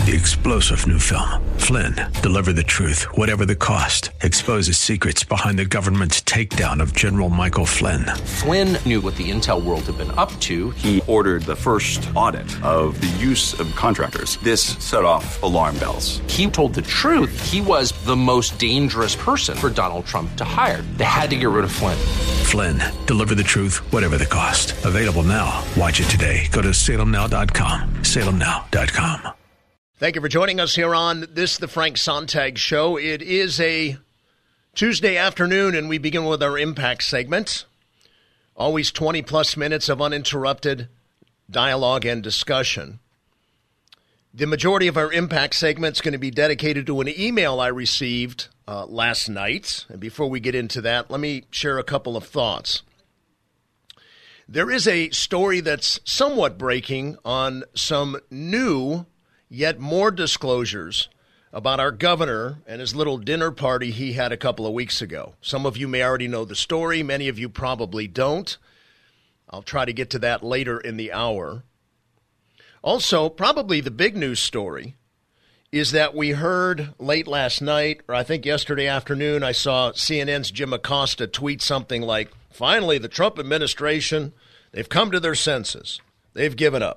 The explosive new film, Flynn, deliver the truth, whatever the cost, exposes secrets behind the government's takedown of General Michael Flynn. Flynn knew what the intel world had been up to. He ordered the first audit of the use of contractors. This set off alarm bells. He told the truth. He was the most dangerous person for Donald Trump to hire. They had to get rid of Flynn. Flynn, deliver the truth, whatever the cost. Available now. Watch it today. Go to salemnow.com. salemnow.com. Thank you for joining us here on this, the Frank Sontag Show. It is a Tuesday afternoon, and we begin with our Impact segment. Always 20-plus minutes of uninterrupted dialogue and discussion. The majority of our Impact segment is going to be dedicated to an email I received last night. And before we get into that, let me share a couple of thoughts. There is a story that's somewhat breaking on some new yet more disclosures about our governor and his little dinner party he had a couple of weeks ago. Some of you may already know the story. Many of you probably don't. I'll try to get to that later in the hour. Also, probably the big news story is that we heard late last night, or I think yesterday afternoon, I saw CNN's Jim Acosta tweet something like, finally, the Trump administration, they've come to their senses. They've given up.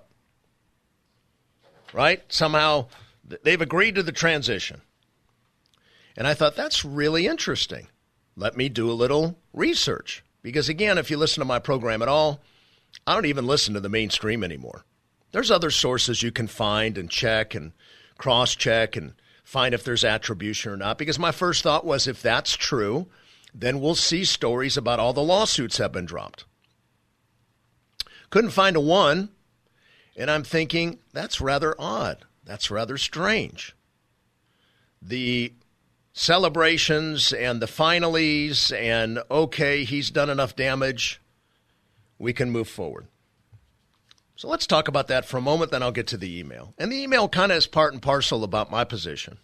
Right? Somehow they've agreed to the transition. And I thought, that's really interesting. Let me do a little research. Because, again, if you listen to my program at all, I don't even listen to the mainstream anymore. There's other sources you can find and check and cross-check and find if there's attribution or not. Because my first thought was, if that's true, then we'll see stories about all the lawsuits have been dropped. Couldn't find a one. And I'm thinking, that's rather odd. That's rather strange. The celebrations and the finalies and, okay, he's done enough damage, we can move forward. So let's talk about that for a moment, then I'll get to the email. And the email kind of is part and parcel about my position.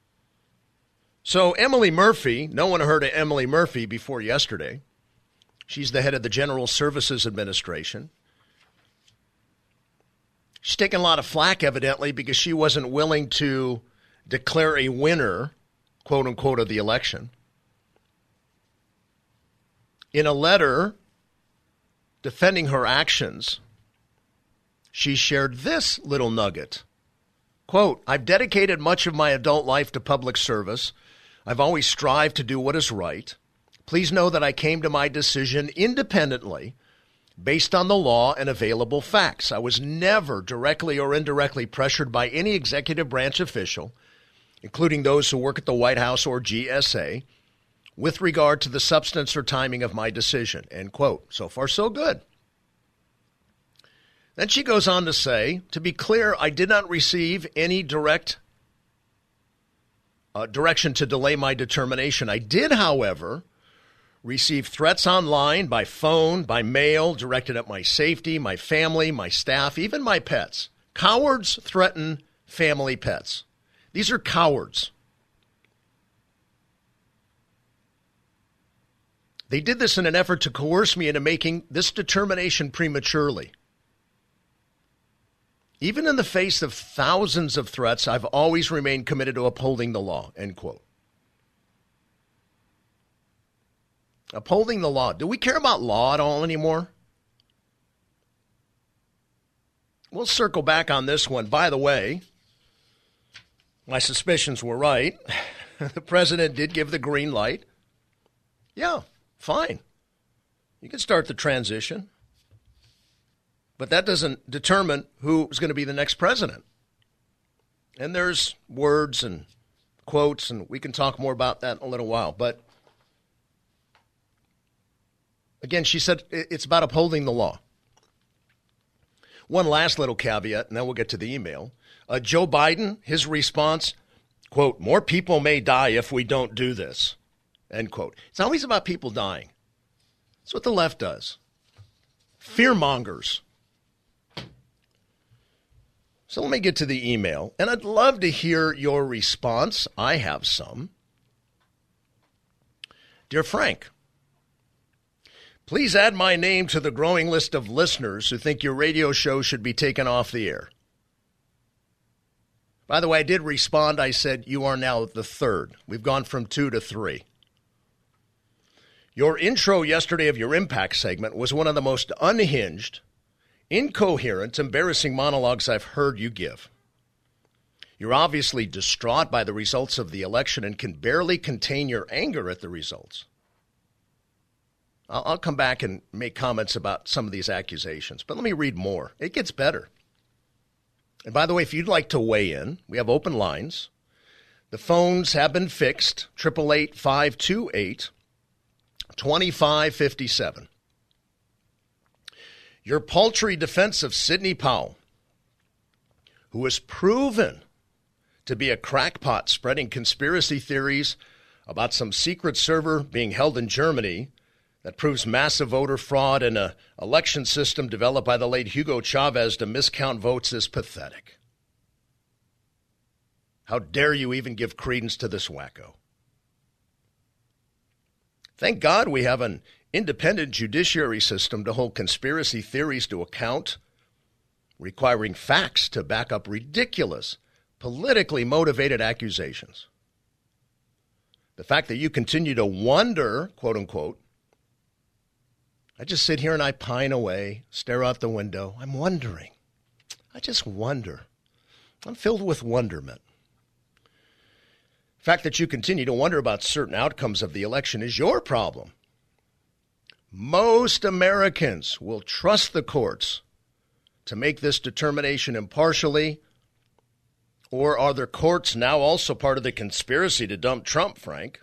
So Emily Murphy, no one heard of Emily Murphy before yesterday. She's the head of the General Services Administration. She's taking a lot of flack, evidently, because she wasn't willing to declare a winner, quote unquote, of the election. In a letter defending her actions, she shared this little nugget. Quote, I've dedicated much of my adult life to public service. I've always strived to do what is right. Please know that I came to my decision independently based on the law and available facts. I was never directly or indirectly pressured by any executive branch official, including those who work at the White House or GSA, with regard to the substance or timing of my decision, end quote. So far, so good. Then she goes on to say, to be clear, I did not receive any direction to delay my determination. I did, however, receive threats online, by phone, by mail, directed at my safety, my family, my staff, even my pets. Cowards threaten family pets. These are cowards. They did this in an effort to coerce me into making this determination prematurely. Even in the face of thousands of threats, I've always remained committed to upholding the law, end quote. Upholding the law. Do we care about law at all anymore? We'll circle back on this one. By the way, my suspicions were right. The president did give the green light. Yeah, fine. You can start the transition. But that doesn't determine who's going to be the next president. And there's words and quotes, and we can talk more about that in a little while. But again, she said it's about upholding the law. One last little caveat, and then we'll get to the email. Joe Biden, his response, quote, more people may die if we don't do this, end quote. It's always about people dying. That's what the left does. Fearmongers. So let me get to the email, and I'd love to hear your response. I have some. Dear Frank, please add my name to the growing list of listeners who think your radio show should be taken off the air. By the way, I did respond. I said, you are now the third. We've gone from 2 to 3. Your intro yesterday of your Impact segment was one of the most unhinged, incoherent, embarrassing monologues I've heard you give. You're obviously distraught by the results of the election and can barely contain your anger at the results. I'll come back and make comments about some of these accusations, but let me read more. It gets better. And by the way, if you'd like to weigh in, we have open lines. The phones have been fixed, 888-528-2557. Your paltry defense of Sidney Powell, who is proven to be a crackpot spreading conspiracy theories about some secret server being held in Germany that proves massive voter fraud in an election system developed by the late Hugo Chavez to miscount votes, is pathetic. How dare you even give credence to this wacko? Thank God we have an independent judiciary system to hold conspiracy theories to account, requiring facts to back up ridiculous, politically motivated accusations. The fact that you continue to wonder, quote unquote, I just sit here and I pine away, stare out the window. I'm wondering. I just wonder. I'm filled with wonderment. The fact that you continue to wonder about certain outcomes of the election is your problem. Most Americans will trust the courts to make this determination impartially. Or are the courts now also part of the conspiracy to dump Trump, Frank?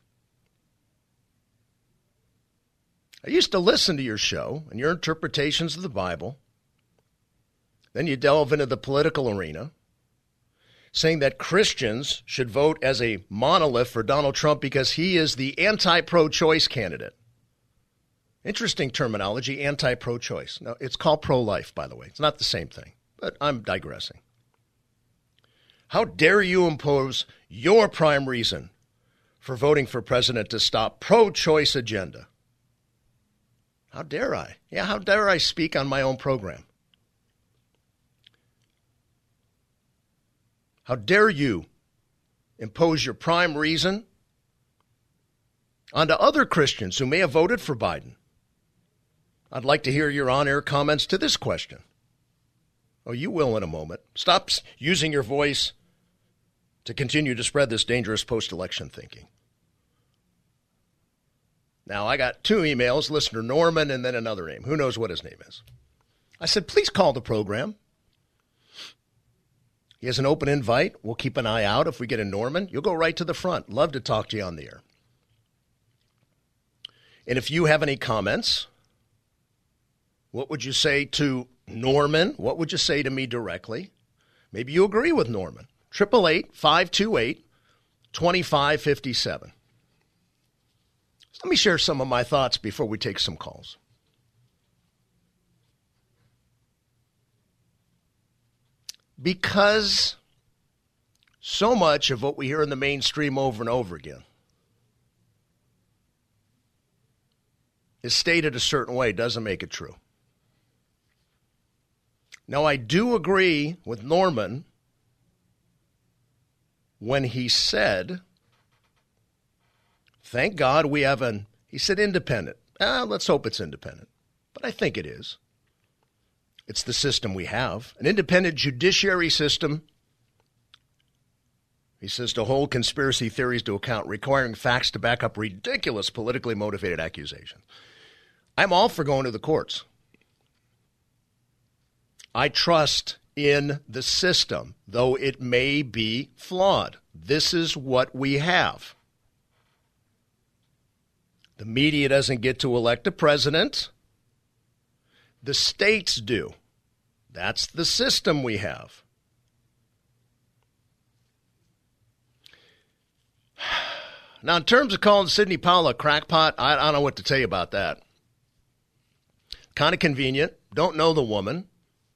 I used to listen to your show and your interpretations of the Bible. Then you delve into the political arena, saying that Christians should vote as a monolith for Donald Trump because he is the anti-pro-choice candidate. Interesting terminology, anti-pro-choice. No, it's called pro-life, by the way. It's not the same thing, but I'm digressing. How dare you impose your prime reason for voting for president to stop pro-choice agenda? How dare I? Yeah, how dare I speak on my own program? How dare you impose your prime reason onto other Christians who may have voted for Biden? I'd like to hear your on-air comments to this question. Oh, you will in a moment. Stop using your voice to continue to spread this dangerous post-election thinking. Now, I got 2 emails, listener Norman and then another name. Who knows what his name is? I said, please call the program. He has an open invite. We'll keep an eye out. If we get a Norman, you'll go right to the front. Love to talk to you on the air. And if you have any comments, what would you say to Norman? What would you say to me directly? Maybe you agree with Norman. 888-528-2557. Let me share some of my thoughts before we take some calls. Because so much of what we hear in the mainstream over and over again is stated a certain way doesn't make it true. Now, I do agree with Norman when he said, thank God we have he said independent. Let's hope it's independent. But I think it is. It's the system we have. An independent judiciary system, he says, to hold conspiracy theories to account, requiring facts to back up ridiculous politically motivated accusations. I'm all for going to the courts. I trust in the system, though it may be flawed. This is what we have. The media doesn't get to elect a president. The states do. That's the system we have. Now, in terms of calling Sidney Powell a crackpot, I don't know what to tell you about that. Kind of convenient. Don't know the woman.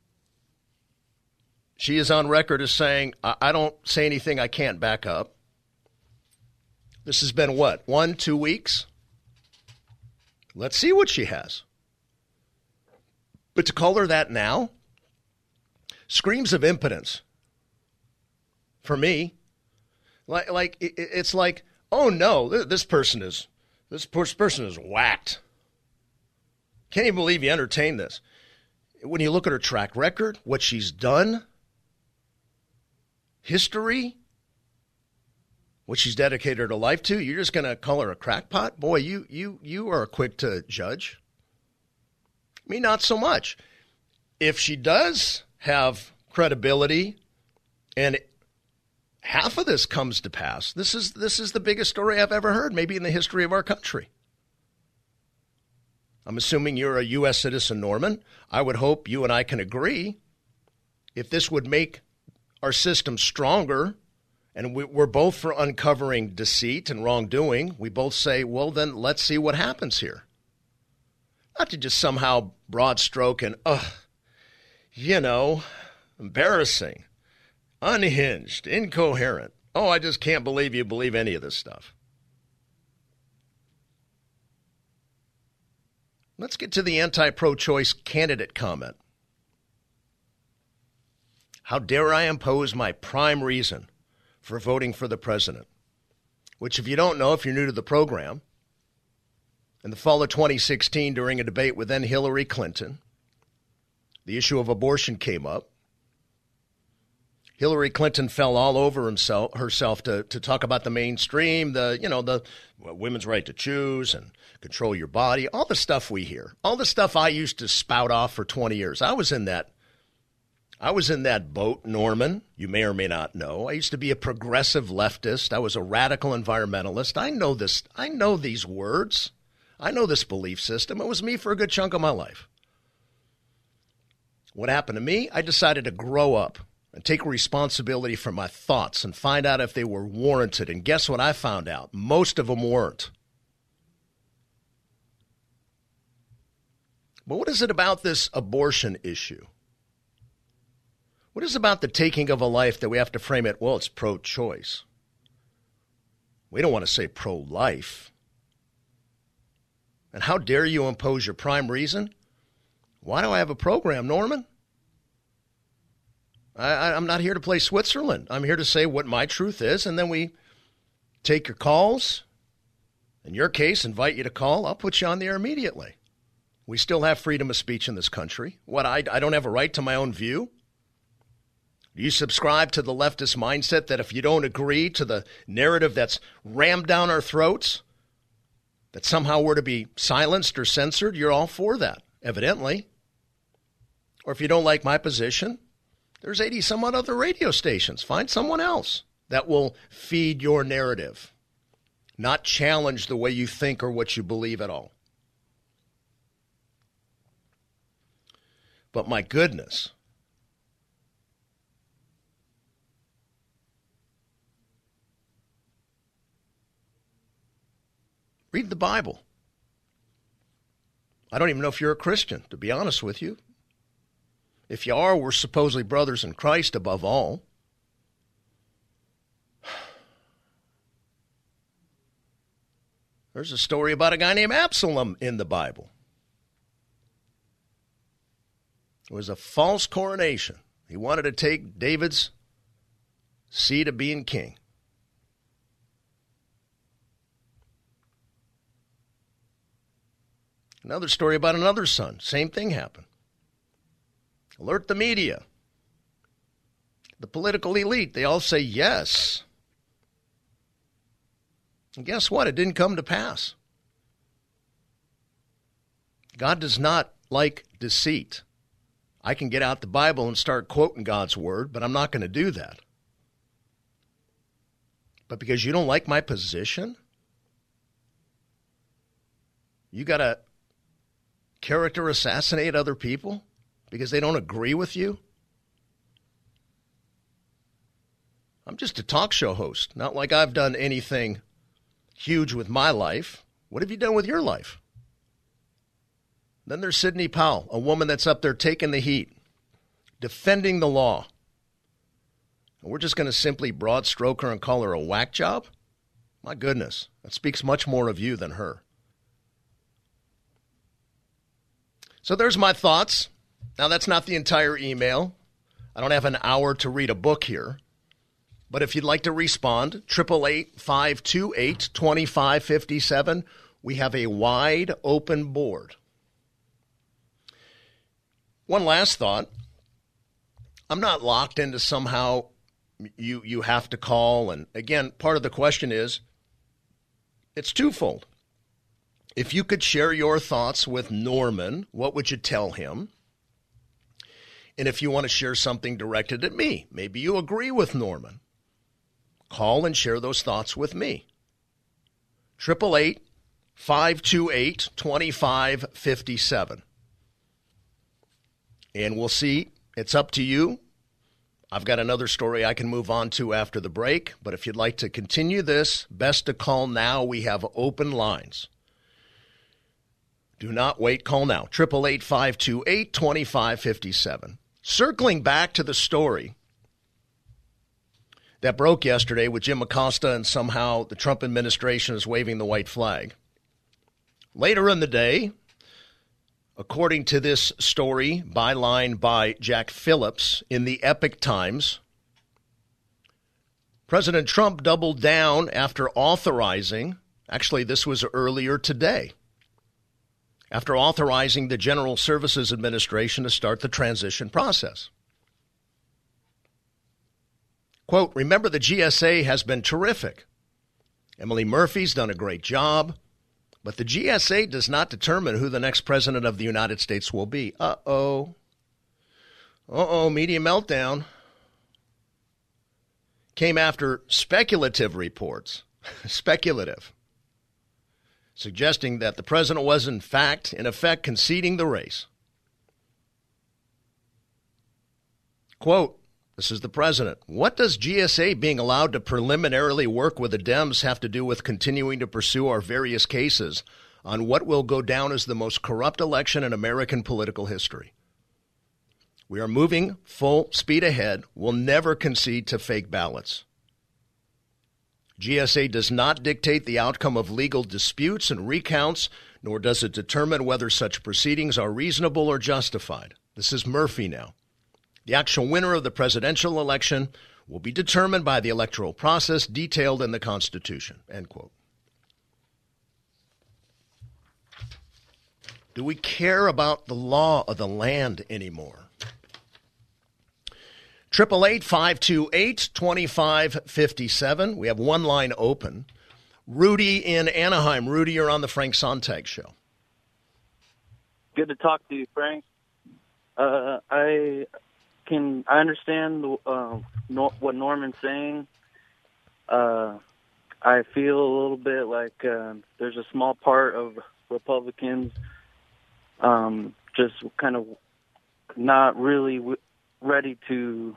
She is on record as saying, I don't say anything I can't back up. This has been what, 1-2 weeks? Let's see what she has. But to call her that now screams of impotence for me. It's like, oh no, this person is whacked. Can't even believe you entertained this. When you look at her track record, what she's done, history, what she's dedicated her life to, you're just going to call her a crackpot? Boy, you are quick to judge. Me, not so much. If she does have credibility and half of this comes to pass, this is the biggest story I've ever heard, maybe in the history of our country. I'm assuming you're a U.S. citizen, Norman. I would hope you and I can agree if this would make our system stronger, and we're both for uncovering deceit and wrongdoing. We both say, well, then let's see what happens here. Not to just somehow broad stroke and, embarrassing, unhinged, incoherent. Oh, I just can't believe you believe any of this stuff. Let's get to the anti-pro-choice candidate comment. How dare I impose my prime reason for voting for the president? Which, if you don't know, if you're new to the program, in the fall of 2016, during a debate with then Hillary Clinton, the issue of abortion came up. Hillary Clinton fell all over herself to talk about the mainstream, the women's right to choose and control your body, all the stuff we hear, all the stuff I used to spout off for 20 years. I was in that boat, Norman. You may or may not know. I used to be a progressive leftist. I was a radical environmentalist. I know this. I know these words. I know this belief system. It was me for a good chunk of my life. What happened to me? I decided to grow up and take responsibility for my thoughts and find out if they were warranted. And guess what I found out? Most of them weren't. But what is it about this abortion issue? What is it about the taking of a life that we have to frame it, well, it's pro-choice? We don't want to say pro-life. And how dare you impose your prime reason? Why do I have a program, Norman? I'm not here to play Switzerland. I'm here to say what my truth is, and then we take your calls. In your case, invite you to call. I'll put you on the air immediately. We still have freedom of speech in this country. What, I don't have a right to my own view? Do you subscribe to the leftist mindset that if you don't agree to the narrative that's rammed down our throats, that somehow we're to be silenced or censored? You're all for that, evidently. Or if you don't like my position, there's 80-some-odd other radio stations. Find someone else that will feed your narrative, not challenge the way you think or what you believe at all. But my goodness, read the Bible. I don't even know if you're a Christian, to be honest with you. If you are, we're supposedly brothers in Christ above all. There's a story about a guy named Absalom in the Bible. It was a false coronation. He wanted to take David's seat of being king. Another story about another son. Same thing happened. Alert the media. The political elite, they all say yes. And guess what? It didn't come to pass. God does not like deceit. I can get out the Bible and start quoting God's word, but I'm not going to do that. But because you don't like my position, you got to character assassinate other people because they don't agree with you? I'm just a talk show host, not like I've done anything huge with my life. What have you done with your life? Then there's Sidney Powell, a woman that's up there taking the heat, defending the law. And we're just going to simply broad stroke her and call her a whack job? My goodness, that speaks much more of you than her. So there's my thoughts. Now, that's not the entire email. I don't have an hour to read a book here. But if you'd like to respond, 888-528-2557. We have a wide open board. One last thought. I'm not locked into somehow you have to call. And again, part of the question is, it's twofold. If you could share your thoughts with Norman, what would you tell him? And if you want to share something directed at me, maybe you agree with Norman, call and share those thoughts with me. 888-528-2557. And we'll see. It's up to you. I've got another story I can move on to after the break. But if you'd like to continue this, best to call now. We have open lines. Do not wait. Call now. 888-528-2557. Circling back to the story that broke yesterday with Jim Acosta and somehow the Trump administration is waving the white flag. Later in the day, according to this story, byline by Jack Phillips in the Epic Times, President Trump doubled down after authorizing, actually this was earlier today, after authorizing the General Services Administration to start the transition process. Quote, remember the GSA has been terrific. Emily Murphy's done a great job, but the GSA does not determine who the next president of the United States will be. Uh-oh, media meltdown. Came after speculative reports, suggesting that the president was, in effect, conceding the race. Quote, this is the president. What does GSA being allowed to preliminarily work with the Dems have to do with continuing to pursue our various cases on what will go down as the most corrupt election in American political history? We are moving full speed ahead. We'll never concede to fake ballots. GSA does not dictate the outcome of legal disputes and recounts, nor does it determine whether such proceedings are reasonable or justified. This is Murphy now. The actual winner of the presidential election will be determined by the electoral process detailed in the Constitution, end quote. Do we care about the law of the land anymore? 888-528-2557. We have one line open. Rudy in Anaheim. Rudy, you're on the Frank Sontag Show. Good to talk to you, Frank. I understand what Norman's saying. I feel a little bit like there's a small part of Republicans just kind of not really ready to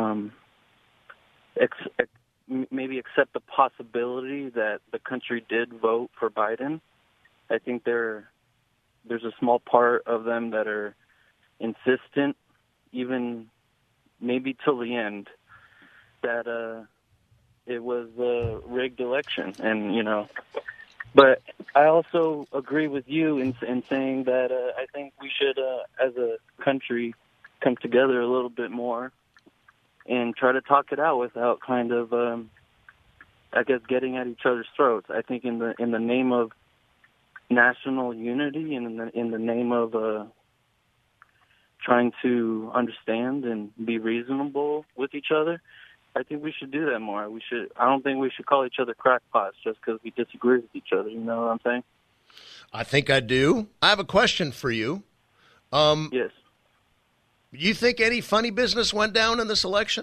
maybe accept the possibility that the country did vote for Biden. I think there's a small part of them that are insistent, even maybe till the end, that it was a rigged election. And, but I also agree with you in saying that I think we should, as a country, come together a little bit more and try to talk it out without kind of, I guess, getting at each other's throats. I think in the name of national unity and in the name of trying to understand and be reasonable with each other, I think we should do that more. I don't think we should call each other crackpots just because we disagree with each other. You know what I'm saying? I think I do. I have a question for you. Yes. You think any funny business went down in this election?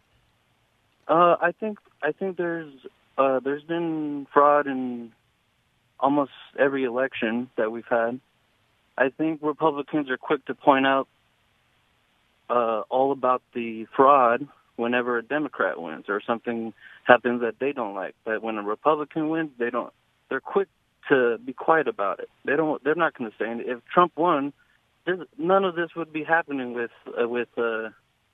I think there's been fraud in almost every election that we've had. I think Republicans are quick to point out all about the fraud whenever a Democrat wins or something happens that they don't like. But when a Republican wins, they're quick to be quiet about it. They're not going to say anything. If Trump won, none of this would be happening with their,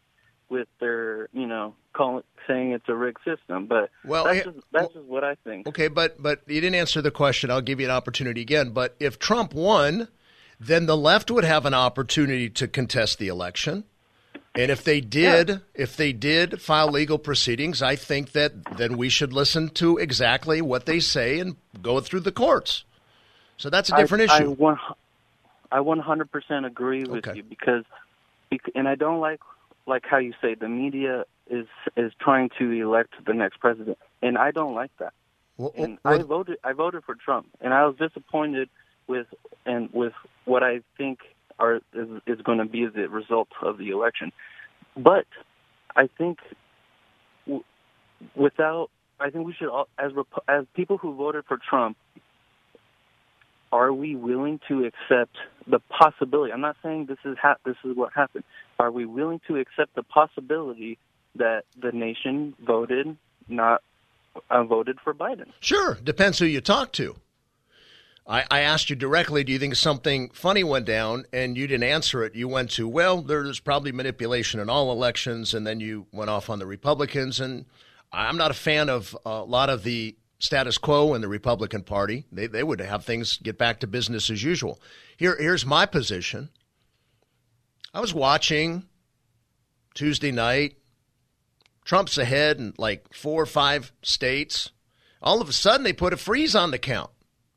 saying it's a rigged system. But that's just what I think. Okay, but you didn't answer the question. I'll give you an opportunity again. But if Trump won, then the left would have an opportunity to contest the election. And if they did file legal proceedings, I think that then we should listen to exactly what they say and go through the courts. So that's a different issue. I 100% agree with you because I don't like how you say the media is trying to elect the next president, and I don't like that. I voted for Trump, and I was disappointed with what I think is going to be the result of the election. But I think we should all, as people who voted for Trump, are we willing to accept the possibility? I'm not saying this is what happened. Are we willing to accept the possibility that the nation voted for Biden? Sure, depends who you talk to. I asked you directly, do you think something funny went down? And you didn't answer it. You went to, well, there's probably manipulation in all elections, and then you went off on the Republicans. And I'm not a fan of a lot of the status quo in the Republican Party. They would have things get back to business as usual. Here's my position. I was watching Tuesday night. Trump's ahead in like 4 or 5 states. All of a sudden, they put a freeze on the count.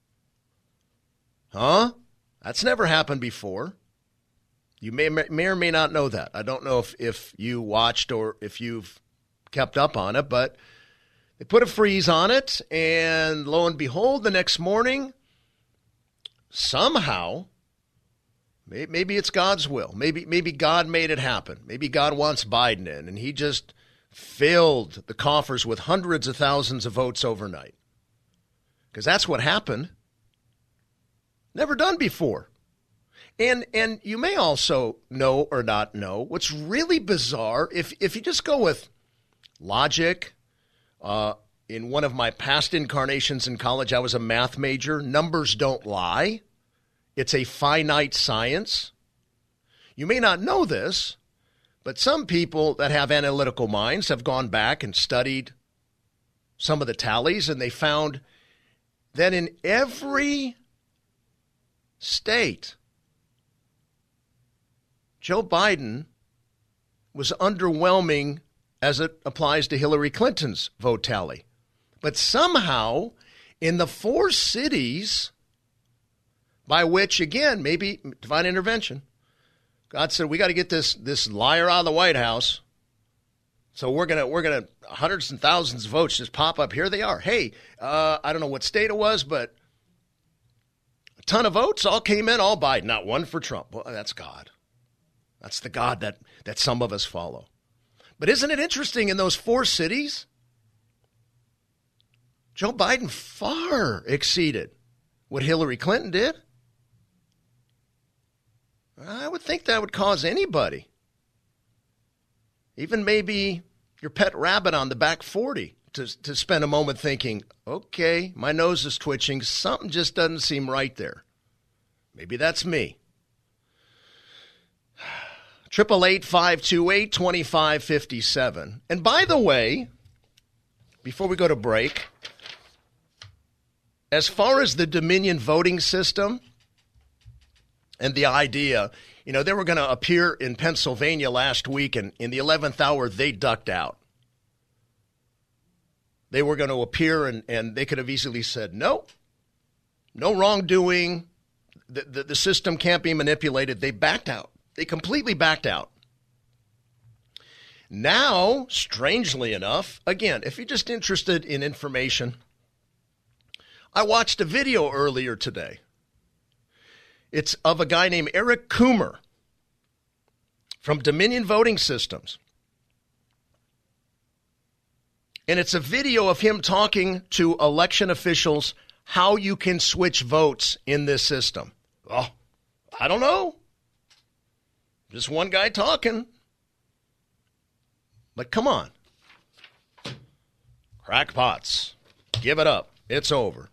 Huh? That's never happened before. You may or may not know that. I don't know if you watched or if you've kept up on it, but they put a freeze on it, and lo and behold, the next morning, somehow, maybe it's God's will. Maybe God made it happen. Maybe God wants Biden in, and he just filled the coffers with hundreds of thousands of votes overnight. Because that's what happened. Never done before. And you may also know or not know what's really bizarre. If you just go with logic, in one of my past incarnations in college, I was a math major. Numbers don't lie. It's a finite science. You may not know this, but some people that have analytical minds have gone back and studied some of the tallies, and they found that in every state, Joe Biden was underwhelming as it applies to Hillary Clinton's vote tally. But somehow, in the 4 cities by which, again, maybe divine intervention, God said, we got to get this liar out of the White House. So we're gonna hundreds and thousands of votes just pop up. Here they are. Hey, I don't know what state it was, but a ton of votes all came in, all Biden, not one for Trump. Well, that's God. That's the God that some of us follow. But isn't it interesting in those 4 cities, Joe Biden far exceeded what Hillary Clinton did? I would think that would cause anybody, even maybe your pet rabbit on the back 40, to spend a moment thinking, okay, my nose is twitching. Something just doesn't seem right there. Maybe that's me. 888-528-2557. And by the way, before we go to break, as far as the Dominion voting system and the idea, they were going to appear in Pennsylvania last week, and in the 11th hour, they ducked out. They were going to appear, and they could have easily said, no wrongdoing. The system can't be manipulated. They backed out. They completely backed out. Now, strangely enough, again, if you're just interested in information, I watched a video earlier today. It's of a guy named Eric Coomer from Dominion Voting Systems. And it's a video of him talking to election officials how you can switch votes in this system. Oh, I don't know. Just one guy talking. But come on. Crackpots. Give it up. It's over.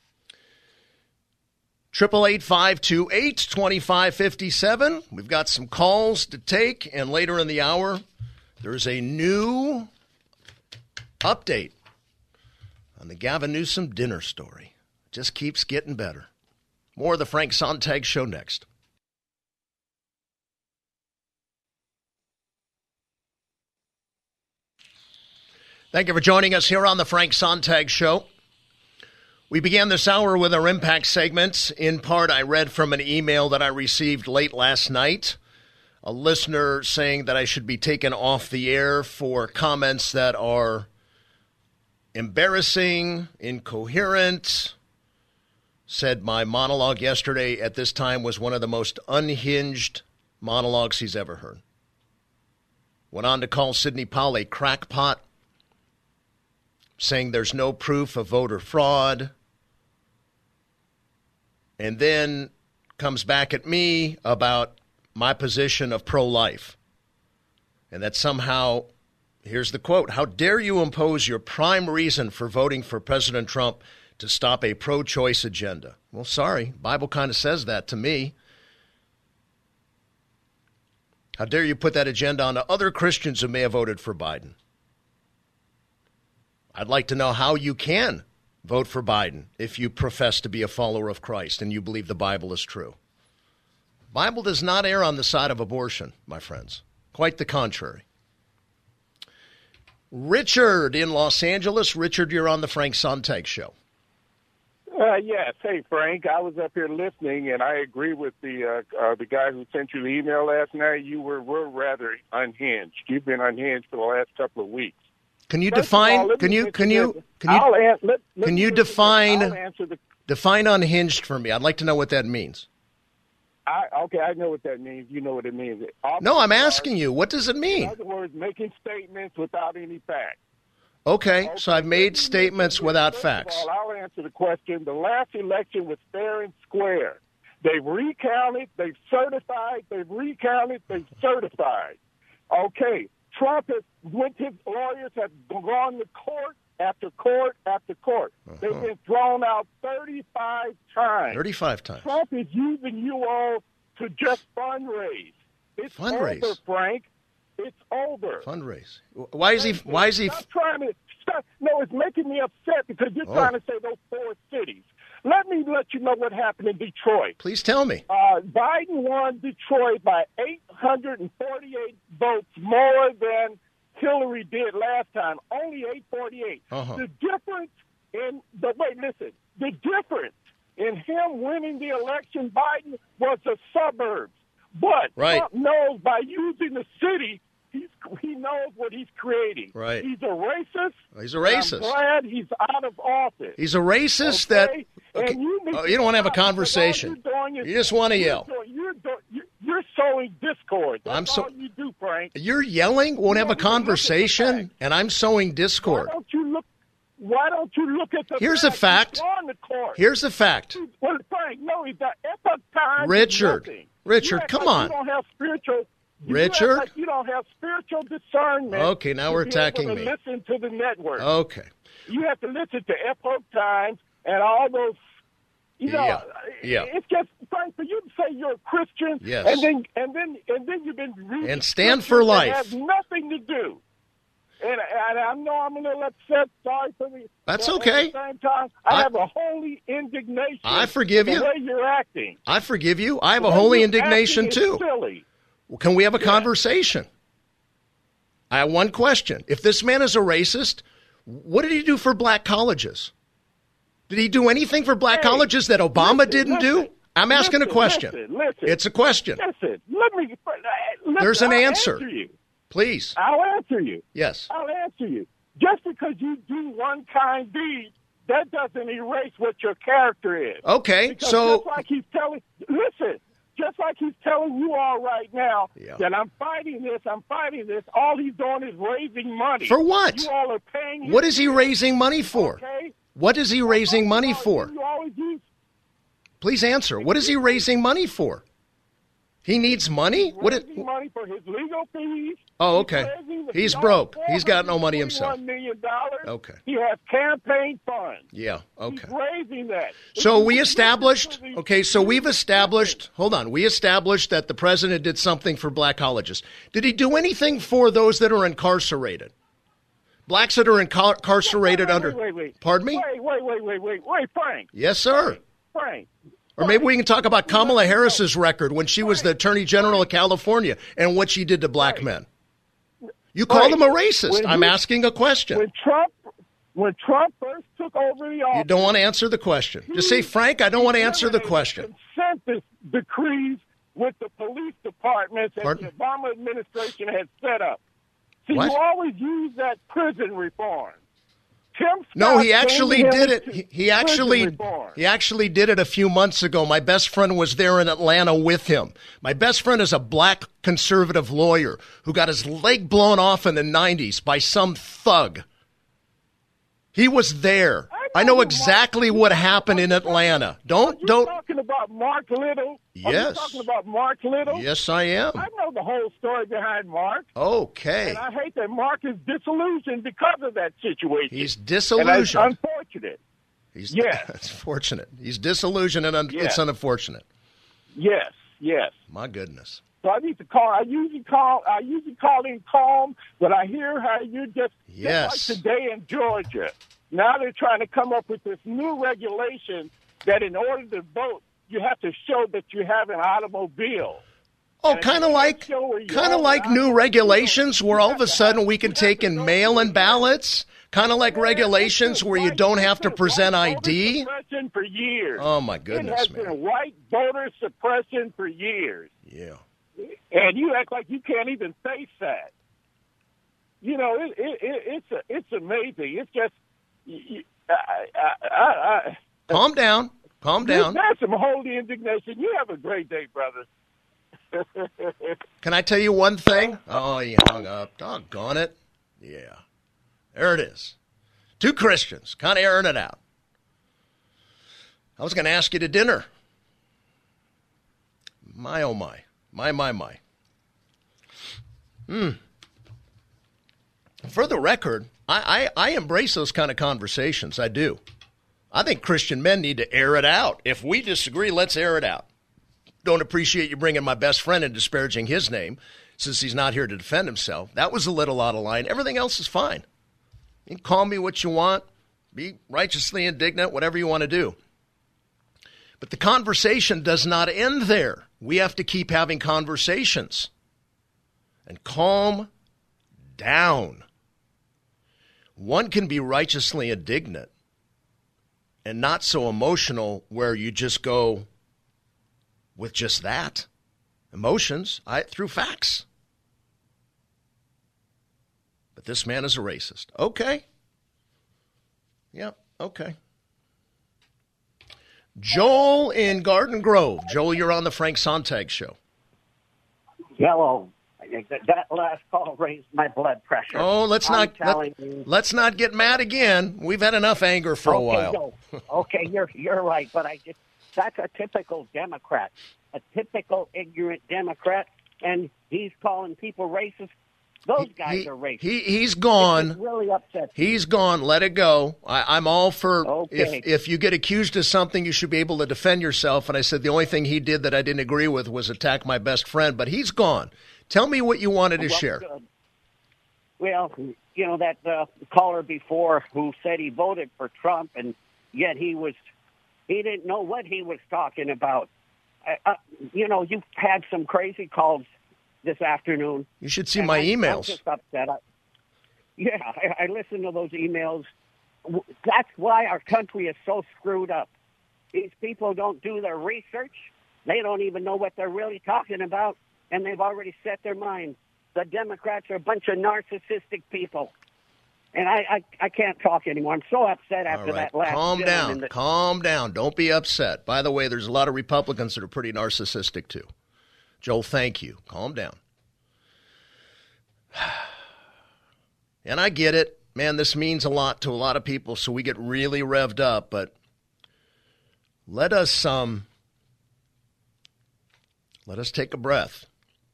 888-528-2557. We've got some calls to take, and later in the hour, there's a new update on the Gavin Newsom dinner story. Just keeps getting better. More of the Frank Sontag Show next. Thank you for joining us here on the Frank Sontag Show. We began this hour with our Impact segments. In part, I read from an email that I received late last night. A listener saying that I should be taken off the air for comments that are embarrassing, incoherent. Said my monologue yesterday at this time was one of the most unhinged monologues he's ever heard. Went on to call Sidney Powell a crackpot, saying there's no proof of voter fraud. And then comes back at me about my position of pro-life. And that somehow, here's the quote, "How dare you impose your prime reason for voting for President Trump to stop a pro-choice agenda?" Well, sorry, Bible kind of says that to me. How dare you put that agenda onto other Christians who may have voted for Biden? I'd like to know how you can vote for Biden if you profess to be a follower of Christ and you believe the Bible is true. The Bible does not err on the side of abortion, my friends. Quite the contrary. Richard in Los Angeles. Richard, you're on the Frank Sontag Show. Yes. Hey, Frank, I was up here listening, and I agree with the guy who sent you the email last night. You were rather unhinged. You've been unhinged for the last couple of weeks. Can you define? Define unhinged for me? I'd like to know what that means. Okay, I know what that means. You know what it means. No, I'm asking you. What does it mean? In other words, making statements without any facts. Okay, so I've made statements without facts. First of all, I'll answer the question. The last election was fair and square. They've recounted, they've certified, they've recounted, they've certified. Okay, Trump his lawyers have gone to court after court after court. They've been thrown out 35 times. 35 times. Trump is using you all to just fundraise. It's over, Frank. It's over. Fundraise. Why is he? Stop trying to. No, it's making me upset because you're trying to say those 4 cities. Let me let you know what happened in Detroit. Please tell me. Biden won Detroit by 848 votes more than Hillary did last time. Only 848. The difference in the difference in him winning the election, Biden, was the suburbs. But Trump knows by using the city, he knows what he's creating. Right. He's a racist. He's a racist. I'm glad he's out of office. He's a racist you don't want to have a conversation. You just want to yell. You're sowing discord. That's all you do, Frank. You're yelling? Won't have a conversation? And I'm sowing discord. Why don't you look at the Here's a fact. Here's a fact. Well, Frank, no, he's got Epoch Times. Richard, come on. You don't have spiritual. Richard? You don't have spiritual discernment. Okay, now we're attacking me. Listen to the network. Okay. You have to listen to Epoch Times and all those. Yeah. It's just Frank, for you to say you're a Christian, yes, and then you've been reading and stand for life. It has nothing to do. And I know I'm a little upset. Sorry for me. That's okay. At the same time, I have a holy indignation. I forgive you. The way you're acting. I forgive you. I have a holy indignation too. Silly. Well, can we have a conversation? I have one question. If this man is a racist, what did he do for black colleges? Did he do anything for black colleges that Obama didn't do? I'm asking a question. Listen. It's a question. Listen. There's an answer. Answer you. Please. I'll answer you. Yes. I'll answer you. Just because you do one kind deed, that doesn't erase what your character is. Okay, because so just like he's telling you all right now that I'm fighting this, all he's doing is raising money. For what? You all are paying him. What is he raising money for? Okay. What is he raising money for? You always use. Please answer. What is he raising money for? He needs money? Raising money for his legal fees. Oh, okay. He's broke. He's got no money himself. $1 million. Okay. He has campaign funds. Yeah, okay. He's raising that. So we established, we established that the president did something for black colleges. Did he do anything for those that are incarcerated? Blacks that are incarcerated wait. Pardon me? Wait, Frank. Yes, sir. Frank. Or maybe we can talk about Kamala Harris's record when she was the Attorney General of California and what she did to black men. You call him a racist. I'm asking a question. When Trump first took over the office, you don't want to answer the question. Just say, Frank, I don't want to answer the question. Consent decrees with the police departments that the Obama administration had set up. See, What? you always use that prison reform. No, he actually did it. He actually did it a few months ago. My best friend was there in Atlanta with him. My best friend is a black conservative lawyer who got his leg blown off in the 90s by some thug. He was there. I know exactly what happened in Atlanta. Don't. Talking about Mark Little? Yes. Are you talking about Mark Little? Yes, I am. I know the whole story behind Mark. Okay. And I hate that Mark is disillusioned because of that situation. He's disillusioned. And it's unfortunate. Yes. It's fortunate. He's disillusioned and it's unfortunate. Yes. My goodness. So I need to call. I usually call him calm, but I hear how you just like today in Georgia. Now they're trying to come up with this new regulation that in order to vote, you have to show that you have an automobile. Oh, kind of like new regulations where all of a sudden we can take in mail-in ballots. Kind of like regulations where you don't have to present ID. Suppression for years. Oh my goodness, it has been white voter suppression for years. Yeah. And you act like you can't even face that. You know, it's amazing. It's just. Calm down. That's some holy indignation. You have a great day, brother. Can I tell you one thing? Oh, you hung up. Doggone it. Yeah. There it is. Two Christians kind of airing it out. I was going to ask you to dinner. My, oh, my. My. For the record, I embrace those kind of conversations. I do. I think Christian men need to air it out. If we disagree, let's air it out. Don't appreciate you bringing my best friend and disparaging his name since he's not here to defend himself. That was a little out of line. Everything else is fine. You can call me what you want. Be righteously indignant, whatever you want to do. But the conversation does not end there. We have to keep having conversations. And calm down. One can be righteously indignant and not so emotional where you just go with just that. Emotions, through facts. But this man is a racist. Okay. Yep, okay. Joel in Garden Grove. Joel, you're on the Frank Sontag Show. Hello. That last call raised my blood pressure. Oh, let's not get mad again. We've had enough anger for a while. Okay, you're right, but that's a typical Democrat, a typical ignorant Democrat, and he's calling people racist. Those guys are racist. He's gone. It's really upset. He's gone. Let it go. I'm all for okay. If you get accused of something, you should be able to defend yourself. And I said the only thing he did that I didn't agree with was attack my best friend. But he's gone. Tell me what you wanted to share. Good. Well, you know, that caller before who said he voted for Trump, and yet he didn't know what he was talking about. You know, you've had some crazy calls this afternoon. You should see my emails. I'm just upset. I listened to those emails. That's why our country is so screwed up. These people don't do their research. They don't even know what they're really talking about, and they've already set their mind. The Democrats are a bunch of narcissistic people. And I can't talk anymore. I'm so upset after that last. Calm down. Don't be upset. By the way, there's a lot of Republicans that are pretty narcissistic, too. Joel, thank you. Calm down. And I get it. Man, this means a lot to a lot of people, so we get really revved up. But let us take a breath.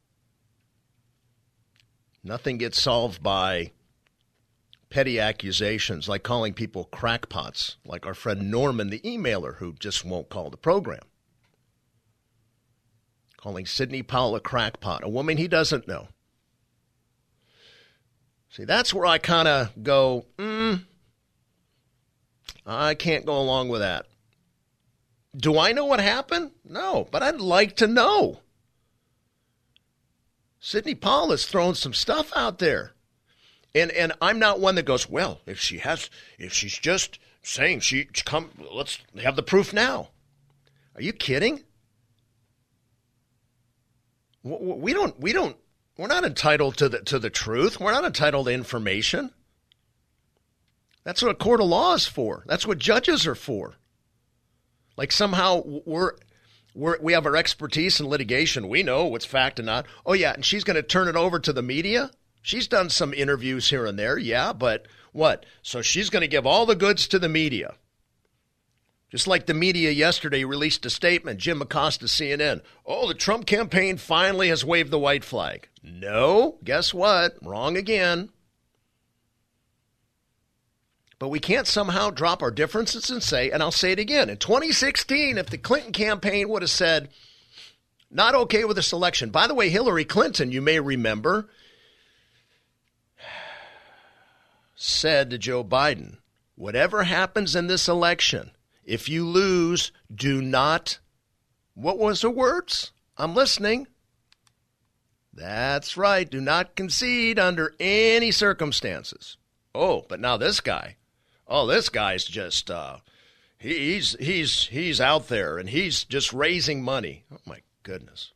Nothing gets solved by petty accusations like calling people crackpots, like our friend Norman, the emailer, who just won't call the program. Calling Sidney Powell a crackpot, a woman he doesn't know. See, that's where I kind of go, I can't go along with that. Do I know what happened? No, but I'd like to know. Sidney Powell has thrown some stuff out there. And I'm not one that goes, well, if she's just saying let's have the proof now. Are you kidding? We're not entitled to the truth. We're not entitled to information. That's what a court of law is for. That's what judges are for. Like somehow we have our expertise in litigation. We know what's fact and not. Oh, yeah, and she's going to turn it over to the media? She's done some interviews here and there, yeah, but what? So she's going to give all the goods to the media. Just like the media yesterday released a statement, Jim Acosta, CNN. Oh, the Trump campaign finally has waved the white flag. No, guess what? Wrong again. But we can't somehow drop our differences and say, and I'll say it again, in 2016, if the Clinton campaign would have said, not okay with this election. By the way, Hillary Clinton, you may remember, said to Joe Biden, whatever happens in this election, if you lose, do not, what was the words? I'm listening. That's right. Do not concede under any circumstances. Oh, but now this guy. Oh, this guy's just, he's out there and he's just raising money. Oh, my goodness.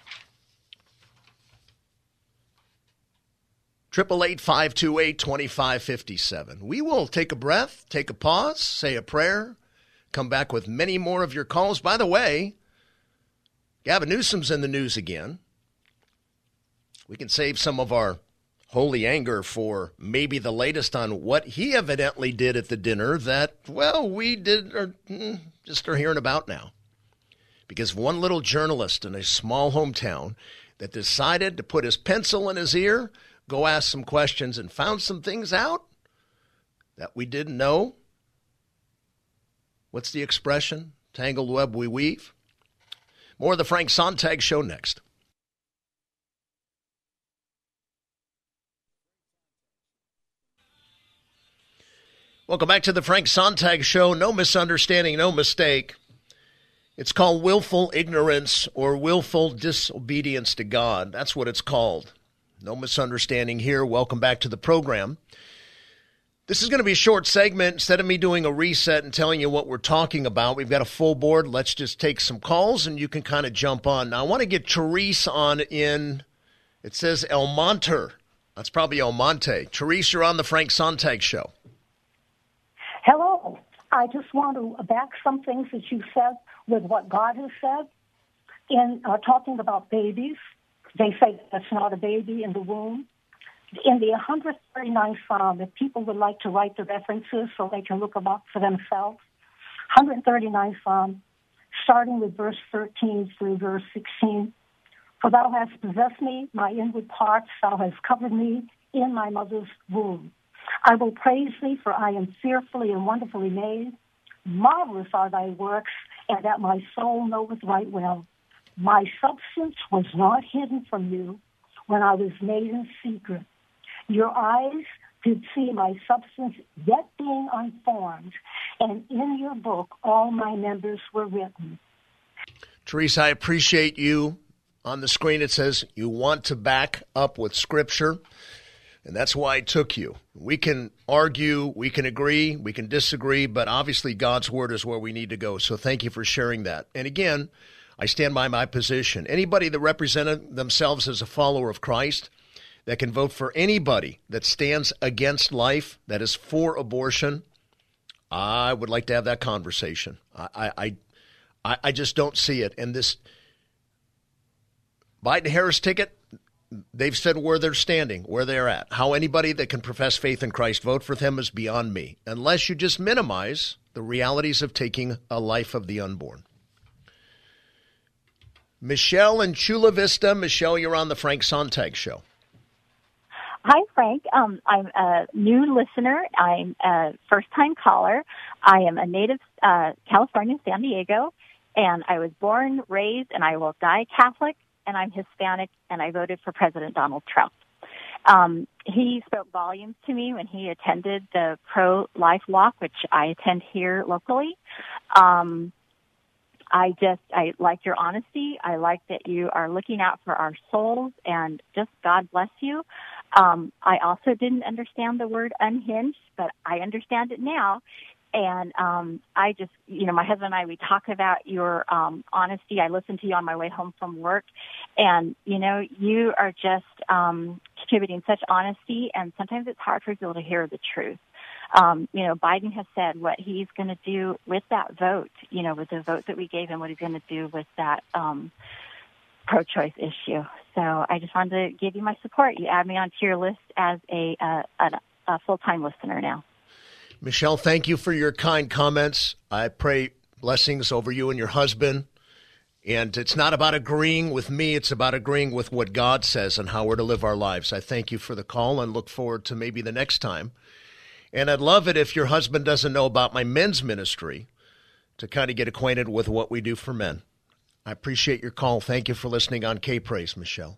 888-528-2557. We will take a breath, take a pause, say a prayer, come back with many more of your calls. By the way, Gavin Newsom's in the news again. We can save some of our holy anger for maybe the latest on what he evidently did at the dinner that, well, we did or just are hearing about now. Because one little journalist in a small hometown that decided to put his pencil in his ear, go ask some questions, and found some things out that we didn't know. What's the expression? Tangled web we weave. More of the Frank Sontag Show next. Welcome back to the Frank Sontag Show. No misunderstanding, no mistake. It's called willful ignorance or willful disobedience to God. That's what it's called. No misunderstanding here. Welcome back to the program. This is going to be a short segment. Instead of me doing a reset and telling you what we're talking about, we've got a full board. Let's just take some calls and you can kind of jump on. Now, I want to get Therese on in, it says El Monte. That's probably El Monte. Therese, you're on the Frank Sontag Show. Hello. I just want to back some things that you said with what God has said. In talking about babies, they say that's not a baby in the womb. In the 139th Psalm, if people would like to write the references so they can look them up for themselves, 139th Psalm, starting with verse 13 through verse 16. For thou hast possessed me, my inward parts, thou hast covered me in my mother's womb. I will praise thee, for I am fearfully and wonderfully made. Marvelous are thy works, and that my soul knoweth right well. My substance was not hidden from you when I was made in secret. Your eyes did see my substance yet being unformed, and in your book all my members were written. Teresa, I appreciate you. On the screen it says you want to back up with Scripture. And that's why I took you. We can argue, we can agree, we can disagree, but obviously God's word is where we need to go. So thank you for sharing that. And again, I stand by my position. Anybody that represented themselves as a follower of Christ that can vote for anybody that stands against life, that is for abortion, I would like to have that conversation. I just don't see it. And this Biden-Harris ticket, they've said where they're standing, where they're at. How anybody that can profess faith in Christ vote for them is beyond me, unless you just minimize the realities of taking a life of the unborn. Michelle in Chula Vista. Michelle, you're on the Frank Sontag Show. Hi, Frank. I'm a new listener. I'm a first-time caller. I am a native California, San Diego, and I was born, raised, and I will die Catholic. And I'm Hispanic, and I voted for President Donald Trump. He spoke volumes to me when he attended the pro-life walk, which I attend here locally. I like your honesty. I like that you are looking out for our souls, and just God bless you. I also didn't understand the word unhinged, but I understand it now. And I just, my husband and I, we talk about your honesty. I listened to you on my way home from work. And, you are just contributing such honesty, and sometimes it's hard for people to hear the truth. Biden has said what he's going to do with that vote, with the vote that we gave him, what he's going to do with that pro-choice issue. So I just wanted to give you my support. You add me onto your list as a full-time listener now. Michelle, thank you for your kind comments. I pray blessings over you and your husband. And it's not about agreeing with me. It's about agreeing with what God says and how we're to live our lives. I thank you for the call and look forward to maybe the next time. And I'd love it if your husband doesn't know about my men's ministry to kind of get acquainted with what we do for men. I appreciate your call. Thank you for listening on K-Praise, Michelle.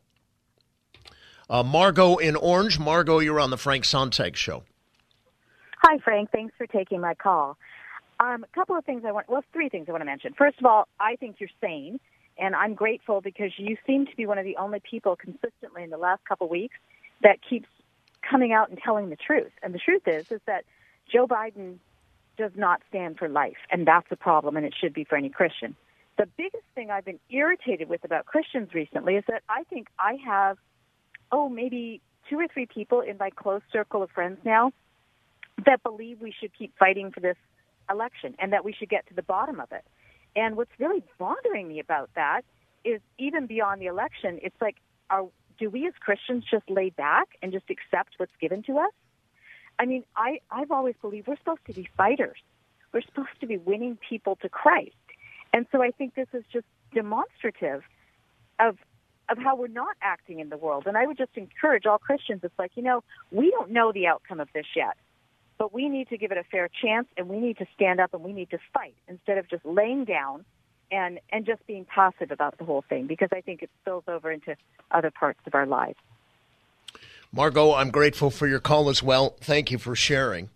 Margot in Orange. Margot, you're on the Frank Sontag Show. Hi, Frank. Thanks for taking my call. A couple of things three things I want to mention. First of all, I think you're sane, and I'm grateful because you seem to be one of the only people consistently in the last couple of weeks that keeps coming out and telling the truth. And the truth is that Joe Biden does not stand for life, and that's a problem, and it should be for any Christian. The biggest thing I've been irritated with about Christians recently is that I think I have, maybe 2 or 3 people in my close circle of friends now that believe we should keep fighting for this election and that we should get to the bottom of it. And what's really bothering me about that is even beyond the election, it's like, do we as Christians just lay back and just accept what's given to us? I mean, I've always believed we're supposed to be fighters. We're supposed to be winning people to Christ. And so I think this is just demonstrative of how we're not acting in the world. And I would just encourage all Christians, it's like, we don't know the outcome of this yet, but we need to give it a fair chance, and we need to stand up and we need to fight instead of just laying down and just being passive about the whole thing, because I think it spills over into other parts of our lives. Margot, I'm grateful for your call as well. Thank you for sharing.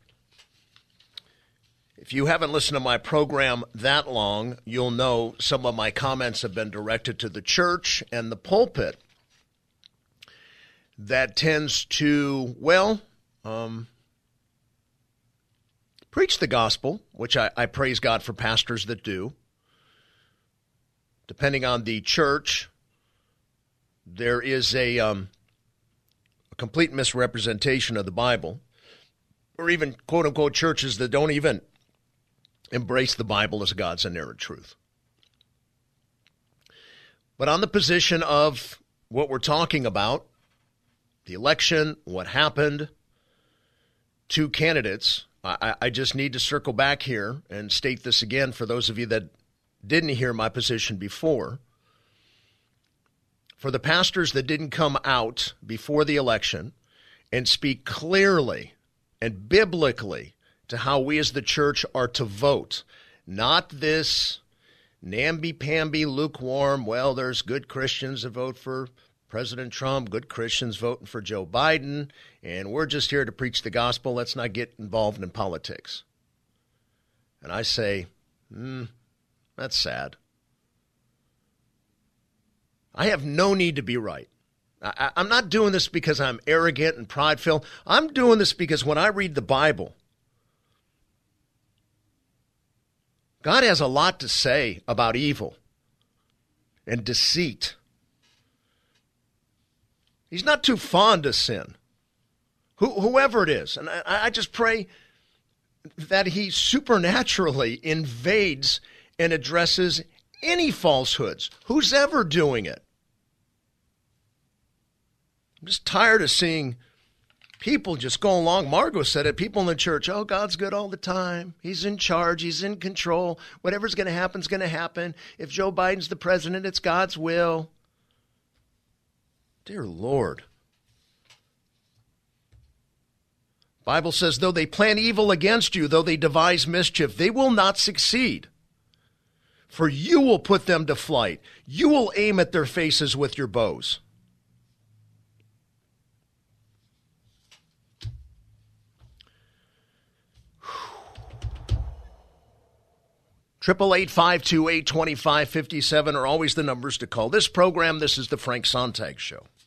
If you haven't listened to my program that long, you'll know some of my comments have been directed to the church and the pulpit that tends to, preach the gospel, which I praise God for pastors that do. Depending on the church, there is a complete misrepresentation of the Bible, or even quote-unquote churches that don't even embrace the Bible as God's inerrant truth. But on the position of what we're talking about, the election, what happened, 2 candidates, I just need to circle back here and state this again for those of you that didn't hear my position before. For the pastors that didn't come out before the election and speak clearly and biblically to how we as the church are to vote, not this namby-pamby, lukewarm, there's good Christians that vote for President Trump, good Christians voting for Joe Biden, and we're just here to preach the gospel. Let's not get involved in politics. And I say, that's sad. I have no need to be right. I'm not doing this because I'm arrogant and prideful. I'm doing this because when I read the Bible, God has a lot to say about evil and deceit. He's not too fond of sin, whoever it is. And I just pray that he supernaturally invades and addresses any falsehoods, who's ever doing it. I'm just tired of seeing people just go along. Margot said it, people in the church, God's good all the time. He's in charge. He's in control. Whatever's going to happen is going to happen. If Joe Biden's the president, it's God's will. Dear Lord. Bible says, though they plan evil against you, though they devise mischief, they will not succeed. For you will put them to flight. You will aim at their faces with your bows. Triple 852-825-57 are always the numbers to call. This program, this is the Frank Sontag Show.